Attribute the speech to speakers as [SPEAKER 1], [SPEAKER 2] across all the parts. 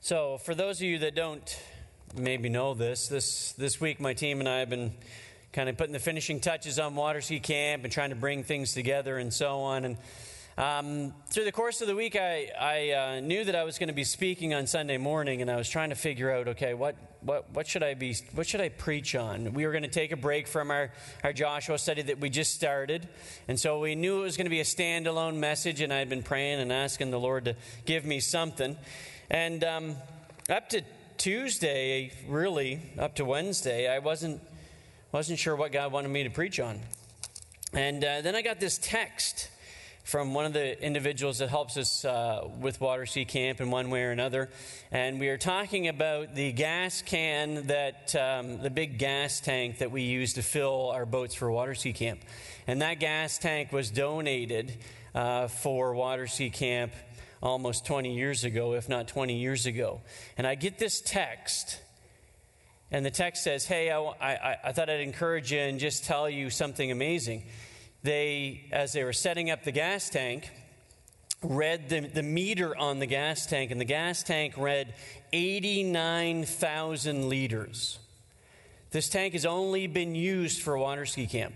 [SPEAKER 1] So, for those of you that don't maybe know this week my team and I have been kind of putting the finishing touches on Waterski Camp and trying to bring things together and so on. And through the course of the week, I knew that I was going to be speaking on Sunday morning, and I was trying to figure out, okay, what should I preach on? We were going to take a break from our Joshua study that we just started, and so we knew it was going to be a standalone message, and I had been praying and asking the Lord to give me something. And up to Tuesday, really up to Wednesday, I wasn't sure what God wanted me to preach on. And then I got this text from one of the individuals that helps us with Waterski Camp in one way or another. And we are talking about the gas can that, the big gas tank that we use to fill our boats for Waterski Camp. And that gas tank was donated for Waterski Camp almost 20 years ago, if not 20 years ago. And I get this text, and the text says, hey, I thought I'd encourage you and just tell you something amazing. As they were setting up the gas tank, read the meter on the gas tank, and the gas tank read 89,000 liters. This tank has only been used for Waterski Camp.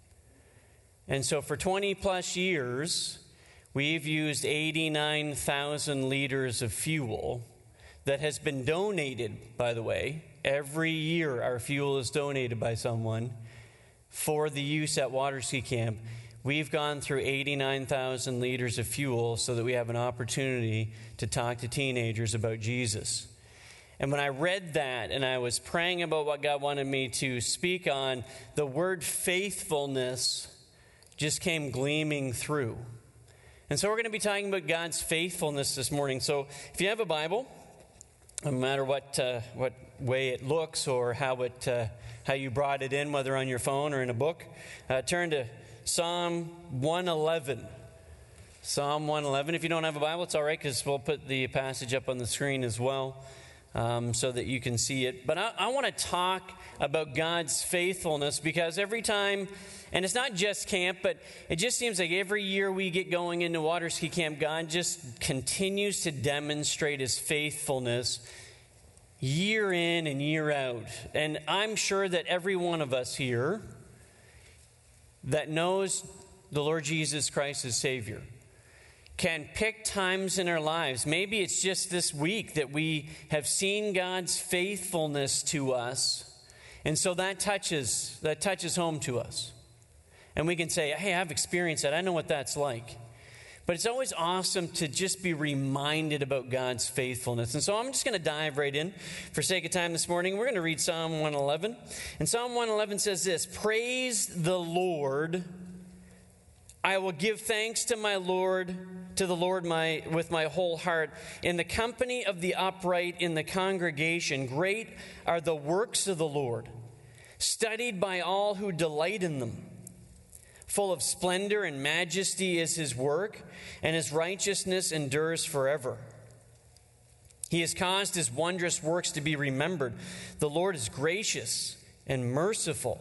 [SPEAKER 1] And so for 20 plus years, we've used 89,000 liters of fuel that has been donated, by the way. Every year our fuel is donated by someone for the use at Waterski Camp. We've gone through 89,000 liters of fuel so that we have an opportunity to talk to teenagers about Jesus. And when I read that and I was praying about what God wanted me to speak on, the word faithfulness just came gleaming through. And so we're going to be talking about God's faithfulness this morning. So if you have a Bible, no matter what way it looks or how you brought it in, whether on your phone or in a book, turn to Psalm 111. Psalm 111. If you don't have a Bible, it's all right, because we'll put the passage up on the screen as well so that you can see it. But I want to talk about God's faithfulness, because every time, and it's not just camp, but it just seems like every year we get going into Waterski Camp, God just continues to demonstrate His faithfulness year in and year out. And I'm sure that every one of us here that knows the Lord Jesus Christ as Savior can pick times in our lives. Maybe it's just this week that we have seen God's faithfulness to us, and so that touches home to us. And we can say, hey, I've experienced that. I know what that's like. But it's always awesome to just be reminded about God's faithfulness. And so I'm just going to dive right in for sake of time this morning. We're going to read Psalm 111. And Psalm 111 says this: praise the Lord. I will give thanks to the Lord with my whole heart. In the company of the upright in the congregation, great are the works of the Lord, studied by all who delight in them. Full of splendor and majesty is His work, and His righteousness endures forever. He has caused His wondrous works to be remembered. The Lord is gracious and merciful.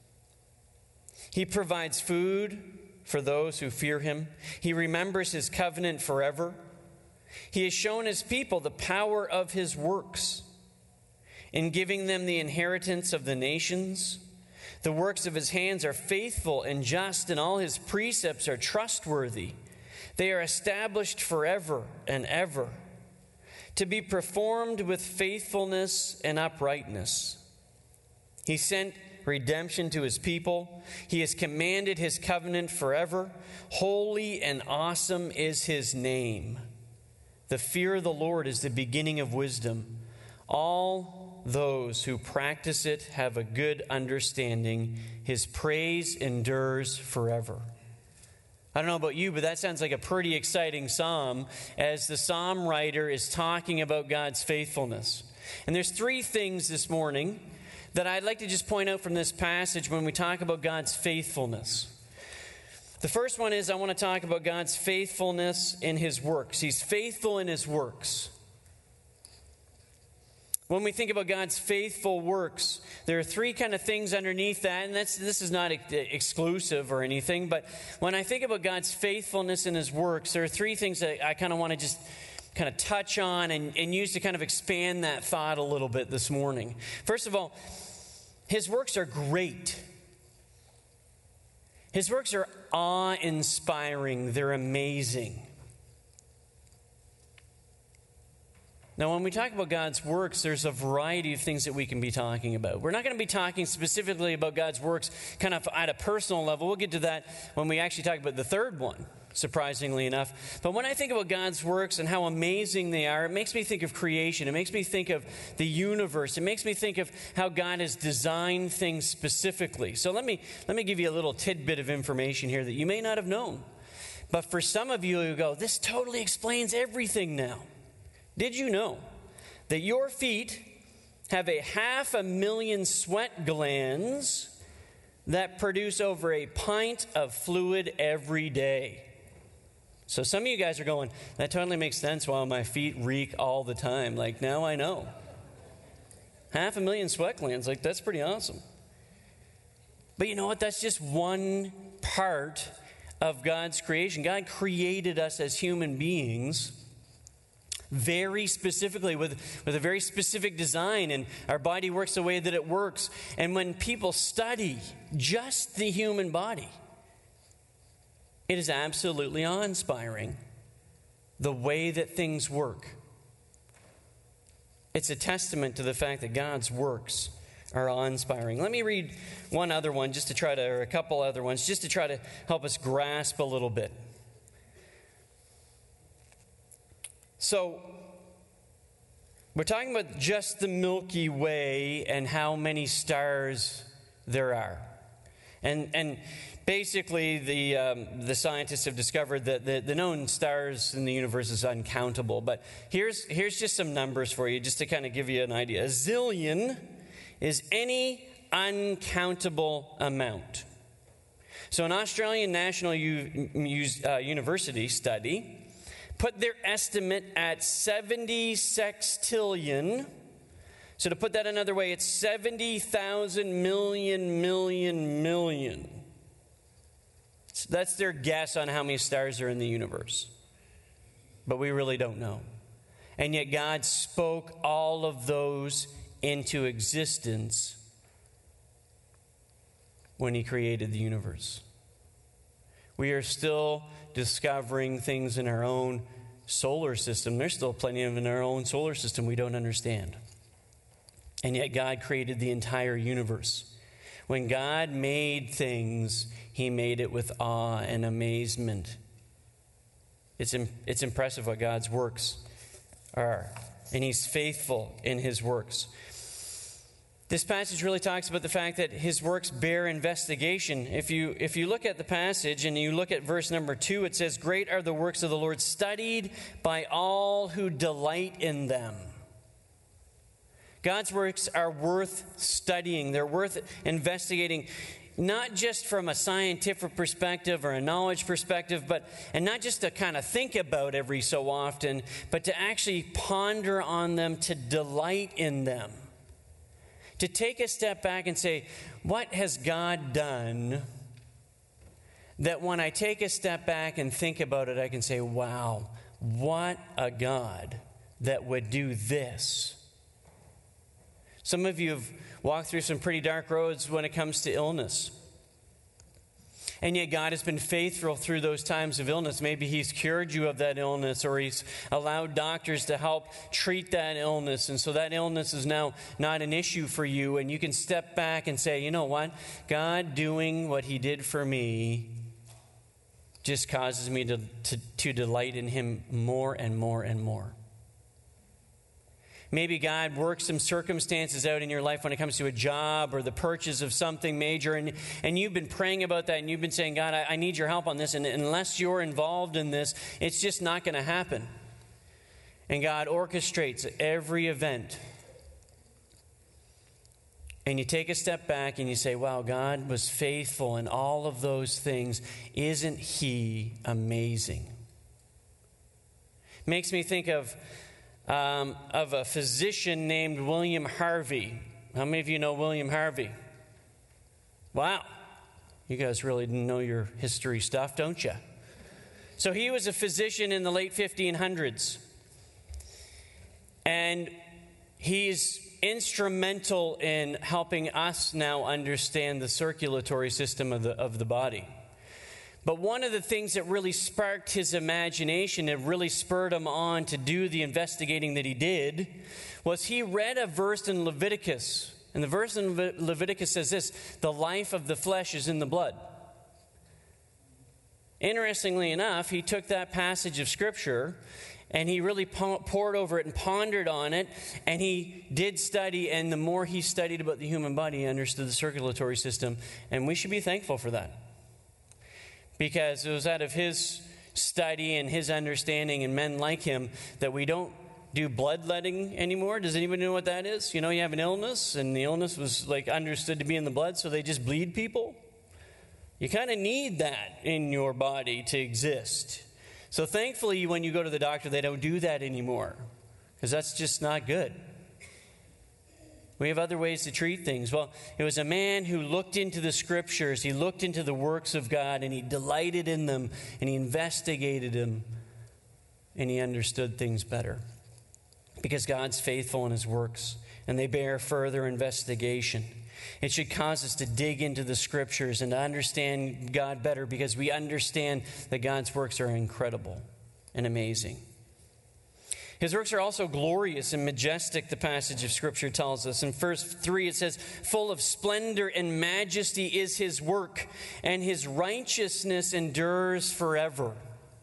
[SPEAKER 1] He provides food for those who fear Him. He remembers His covenant forever. He has shown His people the power of His works in giving them the inheritance of the nations. The works of His hands are faithful and just, and all His precepts are trustworthy. They are established forever and ever, to be performed with faithfulness and uprightness. He sent redemption to His people. He has commanded His covenant forever. Holy and awesome is His name. The fear of the Lord is the beginning of wisdom. All those who practice it have a good understanding. His praise endures forever. I don't know about you, but that sounds like a pretty exciting psalm as the psalm writer is talking about God's faithfulness. And there's three things this morning that I'd like to just point out from this passage when we talk about God's faithfulness. The first one is I want to talk about God's faithfulness in His works. He's faithful in His works. When we think about God's faithful works, there are three kind of things underneath that, and this is not exclusive or anything, but when I think about God's faithfulness in His works, there are three things that I kind of want to just kind of touch on and use to kind of expand that thought a little bit this morning. First of all, his works are great. His works are awe-inspiring. They're amazing. Now, when we talk about God's works, there's a variety of things that we can be talking about. We're not going to be talking specifically about God's works kind of at a personal level. We'll get to that when we actually talk about the third one, surprisingly enough. But when I think about God's works and how amazing they are, it makes me think of creation. It makes me think of the universe. It makes me think of how God has designed things specifically. So let me give you a little tidbit of information here that you may not have known. But for some of you go, this totally explains everything now. Did you know that your feet have 500,000 sweat glands that produce over a pint of fluid every day? So some of you guys are going, that totally makes sense while my feet reek all the time. Like, now I know. 500,000 sweat glands, like, that's pretty awesome. But you know what? That's just one part of God's creation. God created us as human beings very specifically with a very specific design, and our body works the way that it works. And when people study just the human body, it is absolutely awe-inspiring the way that things work. It's a testament to the fact that God's works are awe-inspiring. Let me read one other one or a couple other ones, just to try to help us grasp a little bit. So, we're talking about just the Milky Way and how many stars there are. And basically, the scientists have discovered that the known stars in the universe is uncountable. But here's just some numbers for you, just to kind of give you an idea. A zillion is any uncountable amount. So an Australian National University study put their estimate at 70 sextillion. So to put that another way, it's 70,000 million. So that's their guess on how many stars are in the universe. But we really don't know. And yet God spoke all of those into existence when He created the universe. We are still discovering things in our own solar system. There's still plenty of in our own solar system we don't understand. And yet God created the entire universe. When God made things, He made it with awe and amazement. It's impressive what God's works are. And He's faithful in His works. This passage really talks about the fact that His works bear investigation. If you look at the passage and you look at verse number 2, it says, "Great are the works of the Lord, studied by all who delight in them." God's works are worth studying. They're worth investigating, not just from a scientific perspective or a knowledge perspective, and not just to kind of think about every so often, but to actually ponder on them, to delight in them. To take a step back and say, what has God done that when I take a step back and think about it, I can say, wow, what a God that would do this. Some of you have walked through some pretty dark roads when it comes to illness. And yet God has been faithful through those times of illness. Maybe He's cured you of that illness, or He's allowed doctors to help treat that illness. And so that illness is now not an issue for you. And you can step back and say, you know what? God doing what He did for me just causes me to delight in Him more and more and more. Maybe God works some circumstances out in your life when it comes to a job or the purchase of something major, and you've been praying about that, and you've been saying, God, I need your help on this, and unless you're involved in this, it's just not going to happen. And God orchestrates every event. And you take a step back and you say, wow, God was faithful in all of those things. Isn't He amazing? Makes me think of a physician named William Harvey. How many of you know William Harvey? Wow. You guys really know your history stuff, don't you? So he was a physician in the late 1500s. And he's instrumental in helping us now understand the circulatory system of the body. But one of the things that really sparked his imagination, that really spurred him on to do the investigating that he did, was he read a verse in Leviticus. And the verse in Leviticus says this: the life of the flesh is in the blood. Interestingly enough, he took that passage of Scripture and he really pored over it and pondered on it, and he did study, and the more he studied about the human body, he understood the circulatory system, and we should be thankful for that. Because it was out of his study and his understanding and men like him that we don't do bloodletting anymore. Does anybody know what that is? You know, you have an illness, and the illness was like understood to be in the blood, so they just bleed people. You kind of need that in your body to exist. So thankfully, when you go to the doctor, they don't do that anymore, because that's just not good. We have other ways to treat things. Well, it was a man who looked into the Scriptures, he looked into the works of God, and he delighted in them, and he investigated them, and he understood things better. Because God's faithful in his works, and they bear further investigation. It should cause us to dig into the Scriptures and to understand God better, because we understand that God's works are incredible and amazing. His works are also glorious and majestic, the passage of Scripture tells us. In verse 3 it says, full of splendor and majesty is his work, and his righteousness endures forever.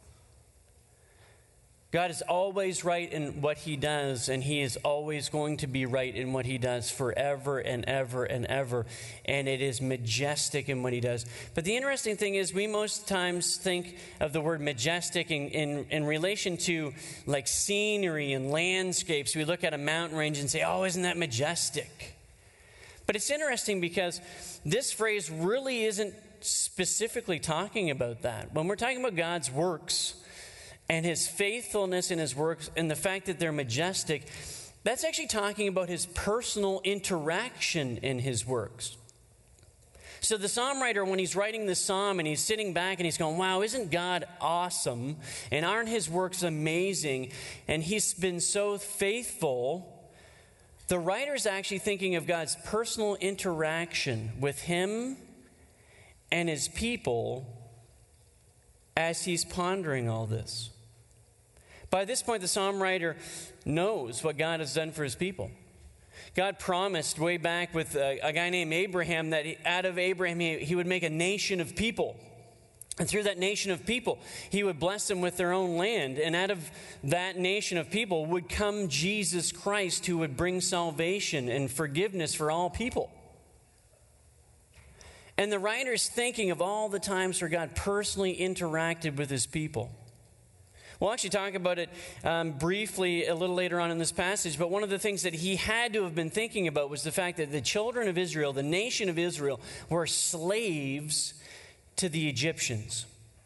[SPEAKER 1] God is always right in what he does, and he is always going to be right in what he does forever and ever and ever. And it is majestic in what he does. But the interesting thing is, we most times think of the word majestic in relation to like scenery and landscapes. We look at a mountain range and say, oh, isn't that majestic? But it's interesting because this phrase really isn't specifically talking about that. When we're talking about God's works and his faithfulness in his works and the fact that they're majestic, that's actually talking about his personal interaction in his works. So the psalm writer, when he's writing this psalm and he's sitting back and he's going, wow, isn't God awesome? And aren't his works amazing? And he's been so faithful. The writer's actually thinking of God's personal interaction with him and his people as he's pondering all this. By this point, the psalm writer knows what God has done for his people. God promised way back with a guy named Abraham that out of Abraham he would make a nation of people. And through that nation of people, he would bless them with their own land. And out of that nation of people would come Jesus Christ, who would bring salvation and forgiveness for all people. And the writer's thinking of all the times where God personally interacted with his people. We'll actually talk about it briefly a little later on in this passage, but one of the things that he had to have been thinking about was the fact that the children of Israel, the nation of Israel, were slaves to the Egyptians.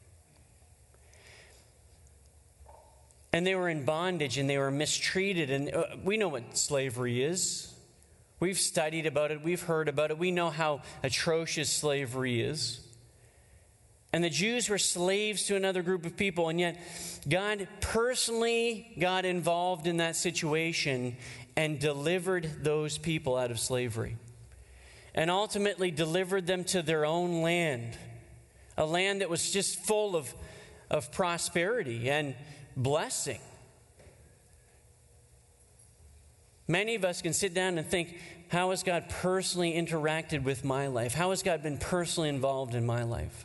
[SPEAKER 1] And they were in bondage and they were mistreated. And we know what slavery is. We've studied about it. We've heard about it. We know how atrocious slavery is. And the Jews were slaves to another group of people. And yet God personally got involved in that situation and delivered those people out of slavery. And ultimately delivered them to their own land. A land that was just full of prosperity and blessing. Many of us can sit down and think, how has God personally interacted with my life? How has God been personally involved in my life?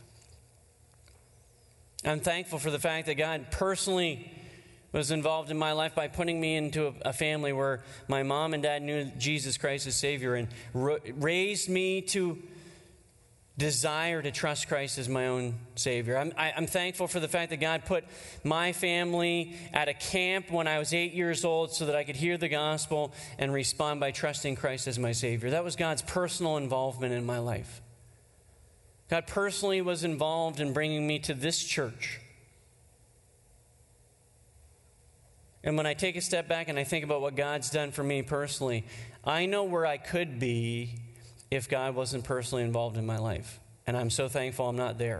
[SPEAKER 1] I'm thankful for the fact that God personally was involved in my life by putting me into a family where my mom and dad knew Jesus Christ as Savior and raised me to desire to trust Christ as my own Savior. I'm thankful for the fact that God put my family at a camp when I was 8 years old so that I could hear the gospel and respond by trusting Christ as my Savior. That was God's personal involvement in my life. God personally was involved in bringing me to this church. And when I take a step back and I think about what God's done for me personally, I know where I could be if God wasn't personally involved in my life. And I'm so thankful I'm not there.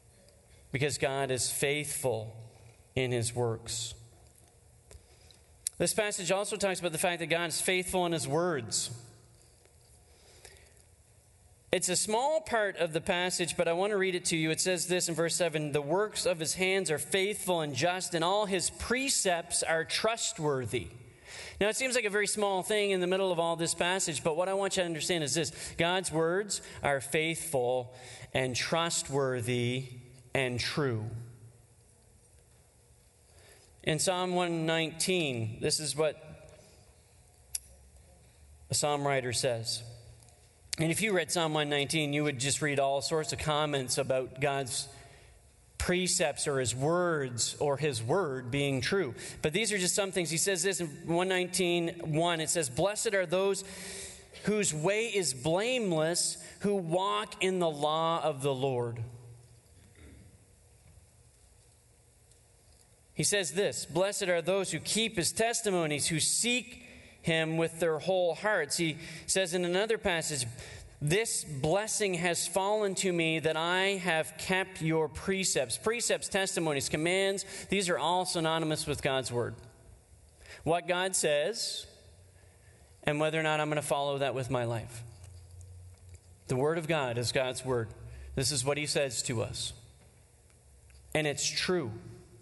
[SPEAKER 1] Because God is faithful in his works. This passage also talks about the fact that God is faithful in his words. It's a small part of the passage, but I want to read it to you. It says this in verse 7, "The works of his hands are faithful and just, and all his precepts are trustworthy." Now, it seems like a very small thing in the middle of all this passage, but what I want you to understand is this: God's words are faithful and trustworthy and true. In Psalm 119, this is what a psalm writer says. And if you read Psalm 119, you would just read all sorts of comments about God's precepts or his words or his word being true. But these are just some things. He says this in 119:1. It says, "Blessed are those whose way is blameless, who walk in the law of the Lord." He says this, "Blessed are those who keep his testimonies, who seek him with their whole hearts." He says in another passage, "This blessing has fallen to me that I have kept your precepts." Precepts, testimonies, commands, these are all synonymous with God's word. What God says and whether or not I'm going to follow that with my life. The word of God is God's word. This is what he says to us. And it's true.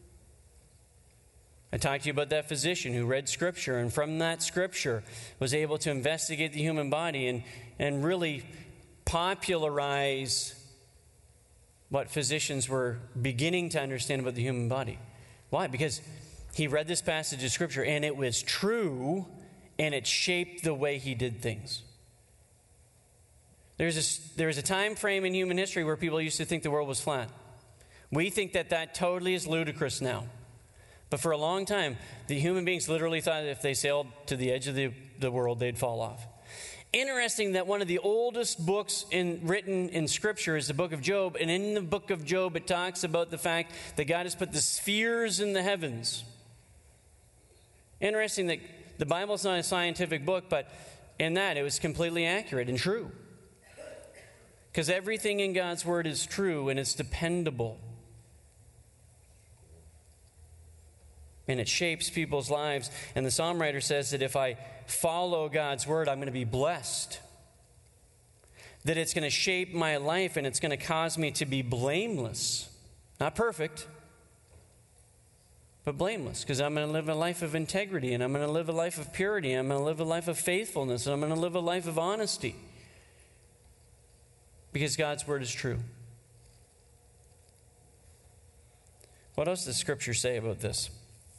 [SPEAKER 1] I talked to you about that physician who read Scripture, and from that Scripture was able to investigate the human body and really popularize what physicians were beginning to understand about the human body. Why? Because he read this passage of Scripture, and it was true, and it shaped the way he did things. There's a time frame in human history where people used to think the world was flat. We think that totally is ludicrous now. But for a long time, the human beings literally thought if they sailed to the edge of the world, they'd fall off. Interesting that one of the oldest books written in Scripture is the book of Job. And in the book of Job, it talks about the fact that God has put the spheres in the heavens. Interesting that the Bible's not a scientific book, but in that it was completely accurate and true. Because everything in God's Word is true and it's dependable. And it shapes people's lives. And the psalm writer says that if I follow God's word, I'm going to be blessed. That it's going to shape my life and it's going to cause me to be blameless. Not perfect, but blameless. Because I'm going to live a life of integrity, and I'm going to live a life of purity, and I'm going to live a life of faithfulness, and I'm going to live a life of honesty. Because God's word is true. What else does Scripture say about this?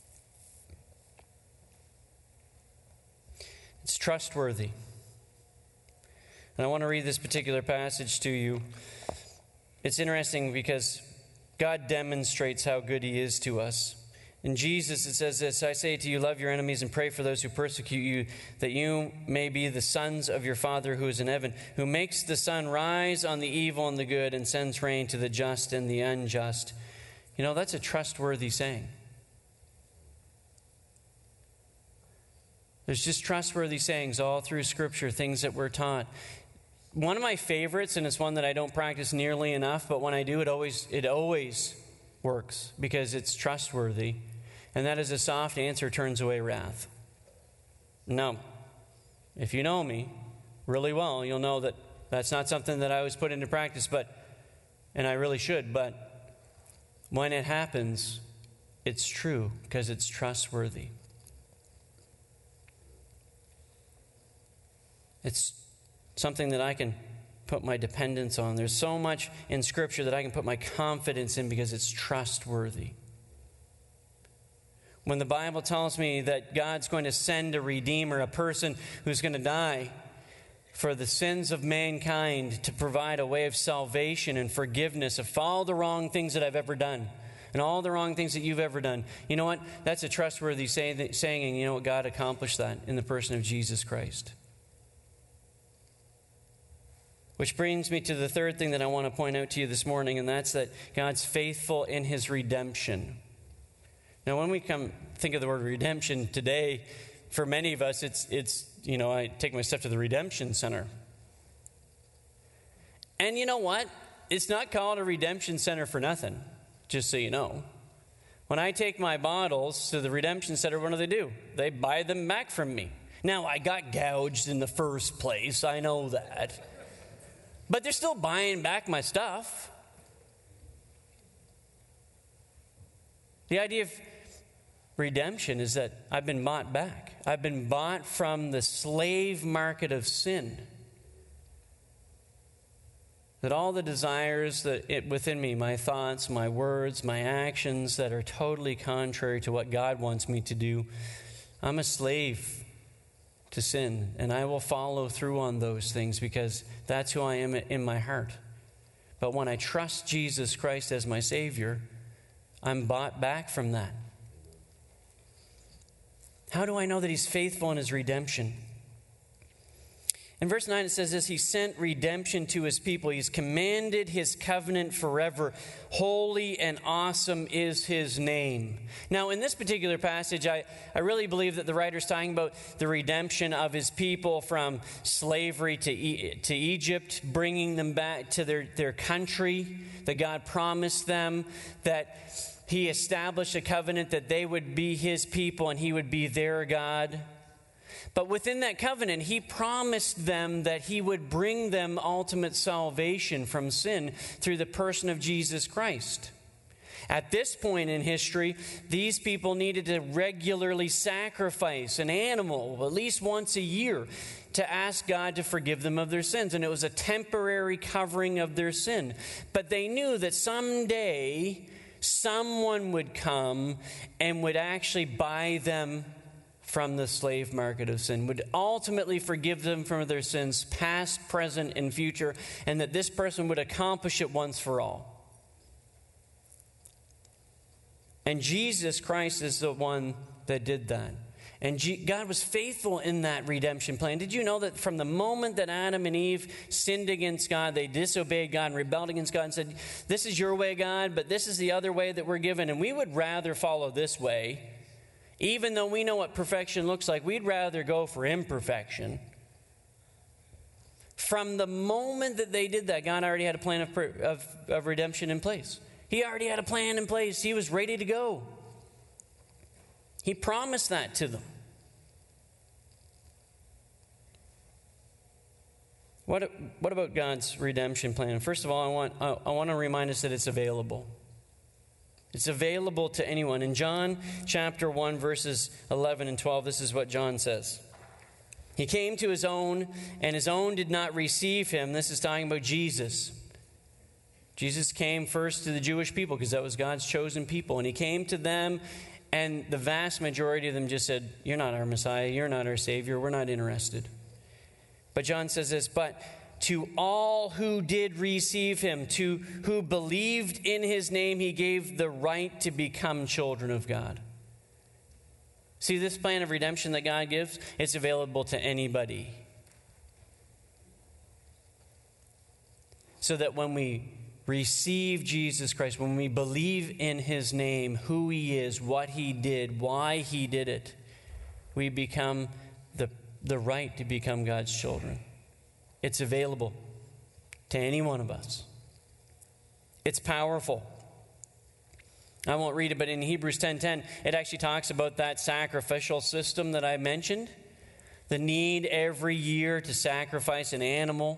[SPEAKER 1] It's trustworthy. And I want to read this particular passage to you. It's interesting because God demonstrates how good he is to us. In Jesus, it says this, "I say to you, love your enemies and pray for those who persecute you, that you may be the sons of your Father who is in heaven, who makes the sun rise on the evil and the good and sends rain to the just and the unjust." You know, that's a trustworthy saying. There's just trustworthy sayings all through Scripture, things that we're taught. One of my favorites, and it's one that I don't practice nearly enough, but when I do, it always works because it's trustworthy. And that is, a soft answer turns away wrath. Now, if you know me really well, you'll know that that's not something that I always put into practice, and I really should, but when it happens, it's true because it's trustworthy. It's something that I can put my dependence on. There's so much in Scripture that I can put my confidence in because it's trustworthy. When the Bible tells me that God's going to send a Redeemer, a person who's going to die for the sins of mankind, to provide a way of salvation and forgiveness of all the wrong things that I've ever done and all the wrong things that you've ever done. You know what? That's a trustworthy saying, and you know what? God accomplished that in the person of Jesus Christ. Which brings me to the third thing that I want to point out to you this morning, and that's that God's faithful in his redemption. Now, when we think of the word redemption today, for many of us, it's I take my stuff to the Redemption Center. And you know what? It's not called a Redemption Center for nothing, just so you know. When I take my bottles to the redemption center, what do? They buy them back from me. Now, I got gouged in the first place. I know that. But they're still buying back my stuff. The idea of redemption is that I've been bought back. I've been bought from the slave market of sin. That all the desires within me, my thoughts, my words, my actions that are totally contrary to what God wants me to do, I'm a slave to sin. And I will follow through on those things because that's who I am in my heart. But when I trust Jesus Christ as my Savior, I'm bought back from that. How do I know that He's faithful in His redemption? In verse 9 it says this, He sent redemption to His people. He's commanded His covenant forever. Holy and awesome is His name. Now in this particular passage, I really believe that the writer's talking about the redemption of His people from slavery to Egypt, bringing them back to their country, that God promised them, that He established a covenant that they would be His people and He would be their God. But within that covenant, He promised them that He would bring them ultimate salvation from sin through the person of Jesus Christ. At this point in history, these people needed to regularly sacrifice an animal at least once a year to ask God to forgive them of their sins. And it was a temporary covering of their sin. But they knew that someday someone would come and would actually buy them from the slave market of sin, would ultimately forgive them from their sins, past, present, and future, and that this person would accomplish it once for all. And Jesus Christ is the one that did that. And God was faithful in that redemption plan. Did you know that from the moment that Adam and Eve sinned against God, they disobeyed God and rebelled against God and said, this is your way, God, but this is the other way that we're given, and we would rather follow this way. Even though we know what perfection looks like, we'd rather go for imperfection. From the moment that they did that, God already had a plan of redemption in place. He already had a plan in place. He was ready to go. He promised that to them. What about God's redemption plan? First of all, I want to remind us that it's available. It's available to anyone. In John chapter 1, verses 11 and 12, this is what John says. He came to His own, and His own did not receive Him. This is talking about Jesus. Jesus came first to the Jewish people because that was God's chosen people. And He came to them, and the vast majority of them just said, you're not our Messiah, you're not our Savior, we're not interested. But John says this, but to all who did receive Him, to who believed in His name, He gave the right to become children of God. See, this plan of redemption that God gives, it's available to anybody. So that when we receive Jesus Christ, when we believe in His name, who He is, what He did, why He did it, we become the right to become God's children. It's available to any one of us. It's powerful. I won't read it, but in Hebrews 10:10, it actually talks about that sacrificial system that I mentioned. The need every year to sacrifice an animal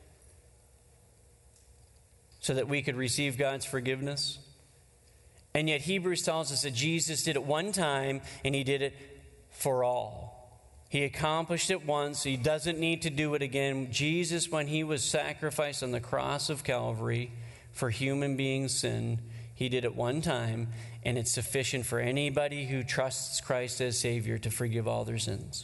[SPEAKER 1] so that we could receive God's forgiveness. And yet Hebrews tells us that Jesus did it one time and He did it for all. He accomplished it once. He doesn't need to do it again. Jesus, when He was sacrificed on the cross of Calvary for human beings' sin, He did it one time, and it's sufficient for anybody who trusts Christ as Savior to forgive all their sins.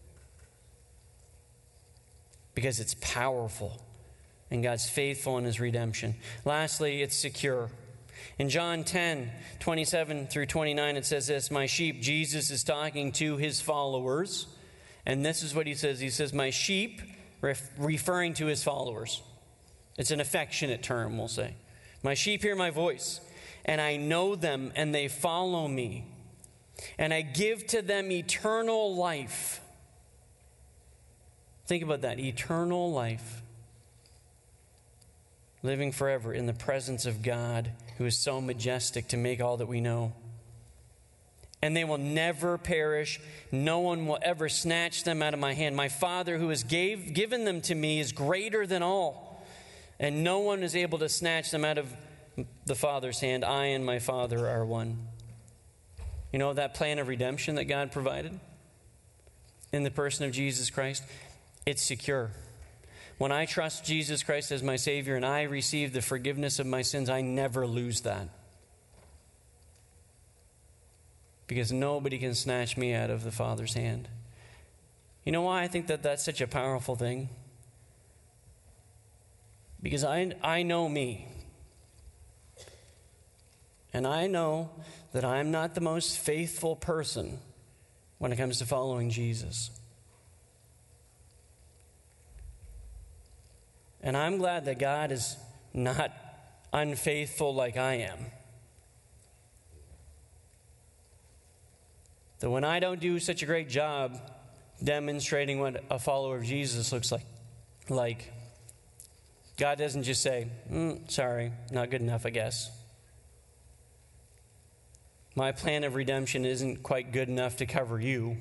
[SPEAKER 1] Because it's powerful, and God's faithful in His redemption. Lastly, it's secure. In John 10:27 through 29, it says this, my sheep, Jesus is talking to His followers. And this is what He says. He says, my sheep, referring to His followers. It's an affectionate term, we'll say. My sheep hear my voice, and I know them, and they follow me. And I give to them eternal life. Think about that, eternal life. Living forever in the presence of God, who is so majestic to make all that we know. and they will never perish. No one will ever snatch them out of my hand. My Father who has given them to me is greater than all, and no one is able to snatch them out of the Father's hand. I and my Father are one. You know that plan of redemption that God provided in the person of Jesus Christ? It's secure. When I trust Jesus Christ as my Savior and I receive the forgiveness of my sins, I never lose that. Because nobody can snatch me out of the Father's hand. You know why I think that that's such a powerful thing? Because I know me. And I know that I'm not the most faithful person when it comes to following Jesus. And I'm glad that God is not unfaithful like I am. That when I don't do such a great job demonstrating what a follower of Jesus looks like, God doesn't just say, sorry, not good enough, I guess. My plan of redemption isn't quite good enough to cover you.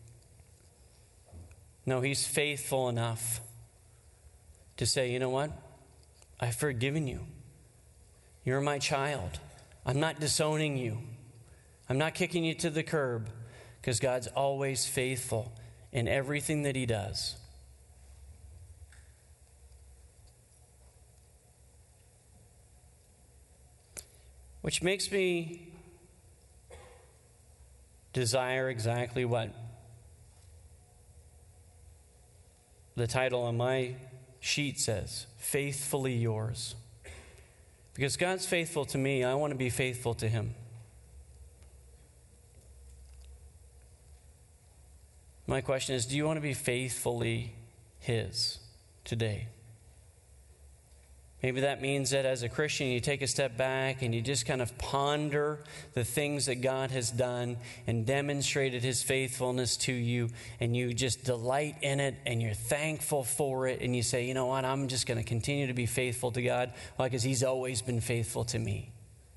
[SPEAKER 1] No, He's faithful enough to say, you know what? I've forgiven you. You're my child. I'm not disowning you. I'm not kicking you to the curb, because God's always faithful in everything that He does. Which makes me desire exactly what the title on my sheet says, Faithfully Yours. Because God's faithful to me, I want to be faithful to Him. My question is, do you want to be faithfully His today? Maybe that means that as a Christian, you take a step back and you just kind of ponder the things that God has done and demonstrated His faithfulness to you, and you just delight in it and you're thankful for it, and you say, you know what, I'm just going to continue to be faithful to God because He's always been faithful to me.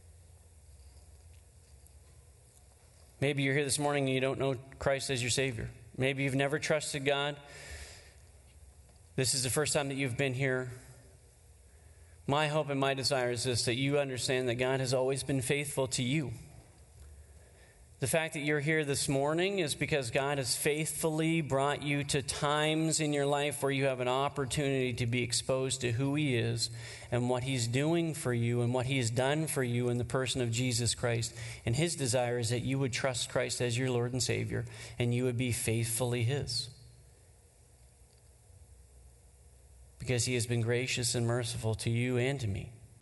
[SPEAKER 1] Maybe you're here this morning and you don't know Christ as your Savior. Maybe you've never trusted God. This is the first time that you've been here. My hope and my desire is this, that you understand that God has always been faithful to you. The fact that you're here this morning is because God has faithfully brought you to times in your life where you have an opportunity to be exposed to who He is and what He's doing for you and what He has done for you in the person of Jesus Christ. And His desire is that you would trust Christ as your Lord and Savior, and you would be faithfully His. Because He has been gracious and merciful to you and to me.